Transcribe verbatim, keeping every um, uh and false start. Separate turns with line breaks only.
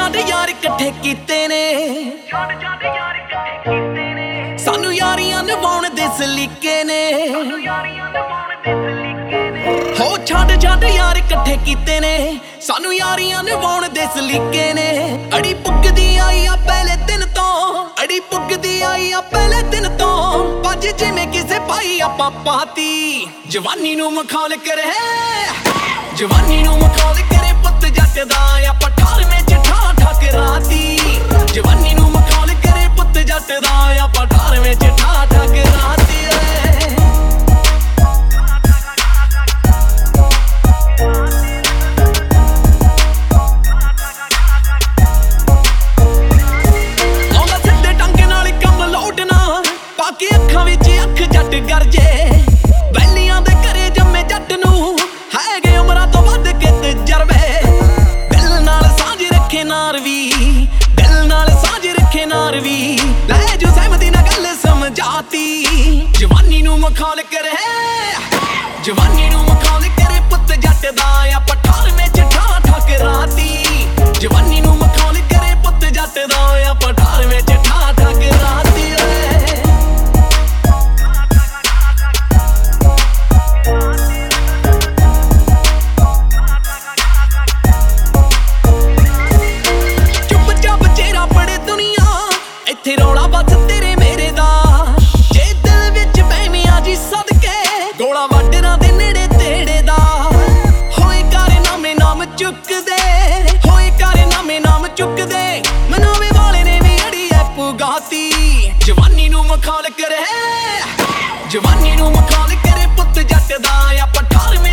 ਛੱਡ यार इकट्ठे कीते ने सानू यारियां निभाउण दे सलीके ने हो छड्ड छड्ड यार इकट्ठे कीते ने सानू यारियां निभाउण दे सलीके ने अड़ी पुगदी आई आ पहले दिन तो अड़ी पुगदी आई आ पहले दिन तो भज जिवें किसे पाई आपां पाती जवानी नू मखौल करे जवानी नू मखौल करे पुत्त जट दा आपां अठारवें च ठा ठा कराती जवानी नू मखौल करे पुत्त जट दा आपां अठारवें च ठा ठा कराती ਅੱਖਾਂ ਵਿੱਚ ਅੱਖ ਜੱਟ ਗਰਜੇ ਬੈਲੀਆਂ ਦੇ ਘਰੇ ਜੰਮੇ ਜੱਟ ਨੂੰ ਹੈਗੇ ਉਮਰਾਂ ਤੋਂ ਵੱਧ ਕੇ ਤਜਰਬੇ ਦਿਲ ਨਾਲ ਸਾਂਝ ਰੱਖੇ ਨਾਰ ਵੀ ਦਿਲ ਨਾਲ ਸਾਂਝ ਰੱਖੇ ਨਾਰ ਵੀ ਲੈ ਜੋ ਸਹਿਮਤੀ ਨਾਲ ਗੱਲ ਸਮਝਾਤੀ ਜਵਾਨੀ ਨੂੰ ਮਖੌਲ ਕਰੇ ਜਵਾਨੀ ਨੂੰ ਮਖੌਲ ਕਰੇ ਪੁੱਤ ਜੱਟ ਦਾ ਆਪਾਂ ਅਠਾਰਵੇਂ ਚ ਠਾ ਠਾ ਕਰਾਤੀ ਜਵਾਨੀ ਨੂੰ ਮਖੌਲ ਕਰੇ ਪੁੱਤ ਜੱਟ ਦਾ ਆਪਾਂ ਅਠਾਰਵੇਂ ਚ ਠਾ ਠਾ ਕਰਾਤੀ ਰੌਲਾ ਬਸ ਤੇਰੇ ਮੇਰੇ ਦਾ ਜੇ ਦਿਲ ਵਿੱਚ ਬਹਿਮੀਆਂ ਜੀ ਸਦਕੇ ਗੋਲਾ ਵਾਡਰਾਂ ਦੇ ਨੇੜੇ ਤੇੜੇ ਦਾ ਹੋਏ ਕਾਰਨਾਮੇ ਨਾਮ ਚੁੱਕਦੇ ਹੋਏ ਕਾਰਨਾਮੇ ਨਾਮ ਚੁੱਕਦੇ ਮਨਾਵੇ ਵਾਲੇ ਨੇ ਵੀ ਅੜੀ ਐ ਪੁਗਾਤੀ ਜਵਾਨੀ ਨੂੰ ਮਖੌਲ ਕਰੇ ਜਵਾਨੀ ਨੂੰ ਮਖੌਲ ਕਰੇ ਪੁੱਤ ਜੱਟ ਦਾ ਆਪਾਂ ਅਠਾਰਵੇਂ